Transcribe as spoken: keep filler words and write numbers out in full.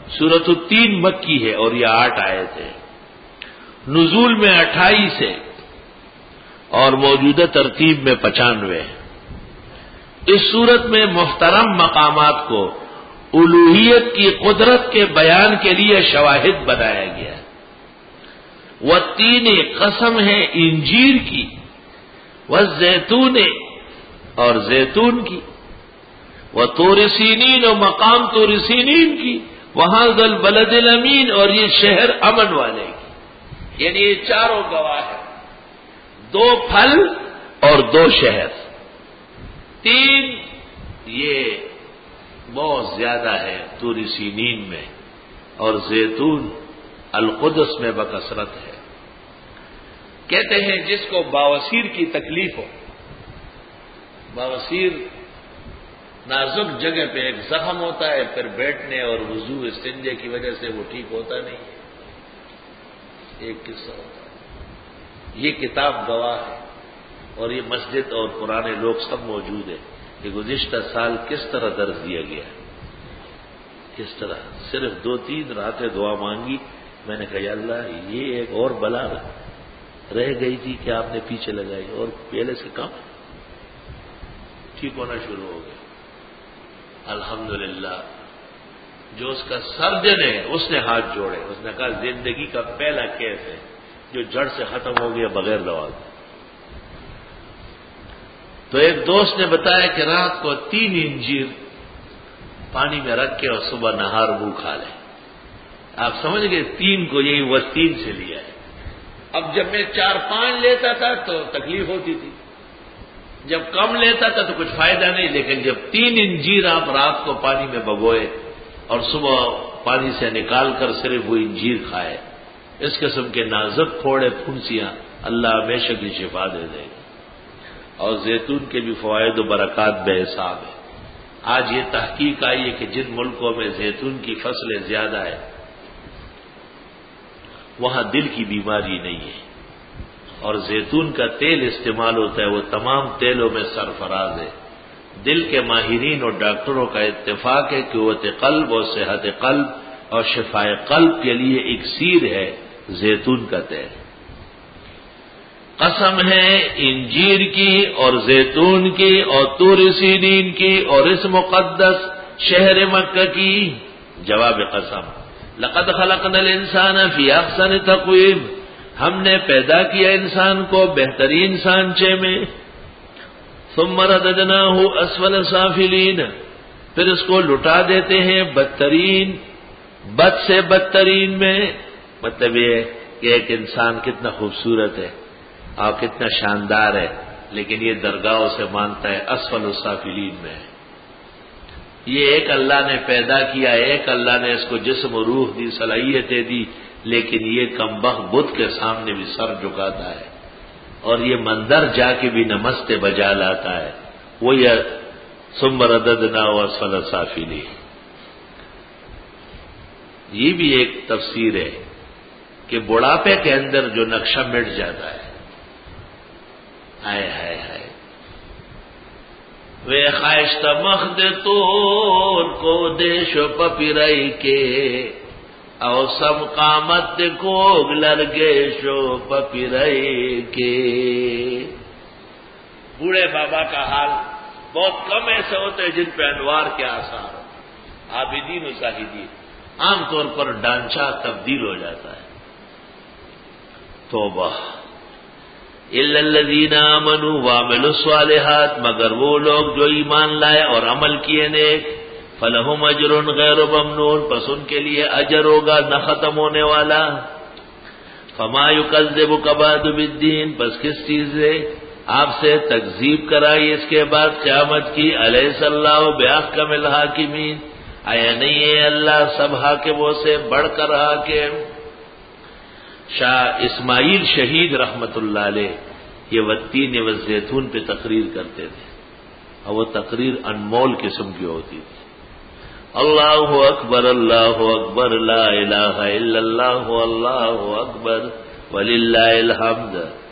سورۃ التین مکی ہے اور یہ آٹھ آیت ہے، نزول میں اٹھائیس ہے اور موجودہ ترتیب میں پچانوے ہے۔ اس صورت میں محترم مقامات کو الوہیت کی قدرت کے بیان کے لیے شواہد بنایا گیا ہے۔ وہ تین قسم ہے انجیر کی، وہ زیتون اور زیتون کی، وہ طور سینین اور مقام طور سینین کی، وہاں ذل بلد الامین اور یہ شہر امن والے کی، یعنی یہ چاروں گواہ ہیں، دو پھل اور دو شہر۔ تین یہ بہت زیادہ ہے طور سینین میں، اور زیتون القدس میں بکثرت ہے۔ کہتے ہیں جس کو باوسیر کی تکلیف ہو، باوسیر نازک جگہ پہ ایک زخم ہوتا ہے، پھر بیٹھنے اور وضو استنجے کی وجہ سے وہ ٹھیک ہوتا نہیں ہے، ایک قصہ ہوتا ہے۔ یہ کتاب گواہ ہے، اور یہ مسجد اور پرانے لوگ سب موجود ہیں کہ گزشتہ سال کس طرح درس دیا گیا ہے، کس طرح صرف دو تین راتیں دعا مانگی، میں نے کہا یا اللہ یہ ایک اور بلا رہ گئی تھی کہ آپ نے پیچھے لگائی، اور پہلے سے کم ٹھیک ہونا شروع ہو گیا۔ الحمدللہ جو اس کا سرجن ہے اس نے ہاتھ جوڑے، اس نے کہا زندگی کا پہلا کیس ہے جو جڑ سے ختم ہو گیا بغیر دوا کے۔ تو ایک دوست نے بتایا کہ رات کو تین انجیر پانی میں رکھ کے اور صبح نہار منہ کھا لیں۔ آپ سمجھ گئے تین کو یہی وہ تین سے لیا ہے۔ اب جب میں چار پانچ لیتا تھا تو تکلیف ہوتی تھی، جب کم لیتا تھا تو کچھ فائدہ نہیں، لیکن جب تین انجیر آپ رات کو پانی میں بگوئے اور صبح پانی سے نکال کر صرف وہ انجیر کھائے، اس قسم کے نازک پھوڑے پھنسیاں اللہ ہمیشہ کی شفا دے دے گا۔ اور زیتون کے بھی فوائد و برکات بے حساب ہے۔ آج یہ تحقیق آئی ہے کہ جن ملکوں میں زیتون کی فصلیں زیادہ ہے وہاں دل کی بیماری نہیں ہے، اور زیتون کا تیل استعمال ہوتا ہے، وہ تمام تیلوں میں سرفراز ہے۔ دل کے ماہرین اور ڈاکٹروں کا اتفاق ہے کہ قوت قلب اور صحت قلب اور شفائے قلب کے لیے اکسیر ہے زیتون کا تیل۔ قسم ہے انجیر کی اور زیتون کی اور طور سینین کی اور اس مقدس شہر مکہ کی۔ جواب قسم، لقد خلقنا الانسان فی احسن تقویم، ہم نے پیدا کیا انسان کو بہترین سانچے میں۔ ثم رددناہ اسفل سافلین، پھر اس کو لٹا دیتے ہیں بدترین بد سے بدترین میں۔ مطلب یہ کہ ایک انسان کتنا خوبصورت ہے اور کتنا شاندار ہے، لیکن یہ درگاہوں سے مانتا ہے اسفل السافلین میں۔ یہ ایک اللہ نے پیدا کیا، ایک اللہ نے اس کو جسم و روح دی، صلاحیتیں دی، لیکن یہ کمبخت بت کے سامنے بھی سر جھکاتا ہے، اور یہ مندر جا کے بھی نمستے بجا لاتا ہے۔ وہ یہ ثم رددناہ اسفل سافلین، یہ بھی ایک تفسیر ہے کہ بڑھاپے کے اندر جو نقشہ مٹ جاتا ہے، ہائے ہائے ہائے وے خواہشت مخد تور کو دیش و پپیرائی کے، او سم قامت کوگ لرگیشو پپیرائی کے۔ بوڑھے بابا کا حال بہت کم ایسے ہوتے ہیں جن پہ انوار کے آثار ہو۔ عابدین و زاہدین عام طور پر ڈانچہ تبدیل ہو جاتا ہے۔ توبہ، الا الذین آمنوا وعملوا الصالحات، مگر وہ لوگ جو ایمان لائے اور عمل کیے نیک، فلہم اجر غیر ممنون، پس ان کے لیے اجر ہوگا نہ ختم ہونے والا۔ فما یکذبک بعد بالدین، پس کس چیز سے آپ سے تکذیب کرائی اس کے بعد قیامت کی؟ الیس اللہ باحکم الحاکمین، آیا نہیں ہے اللہ سب حاکموں سے بڑھ کر حاکم؟ شاہ اسماعیل شہید رحمت اللہ علیہ یہ والتین والزیتون پہ تقریر کرتے تھے، اور وہ تقریر انمول قسم کی ہوتی تھی۔ اللہ اکبر اللہ اکبر لا الہ الا اللہ اللہ اکبر وللہ الحمد۔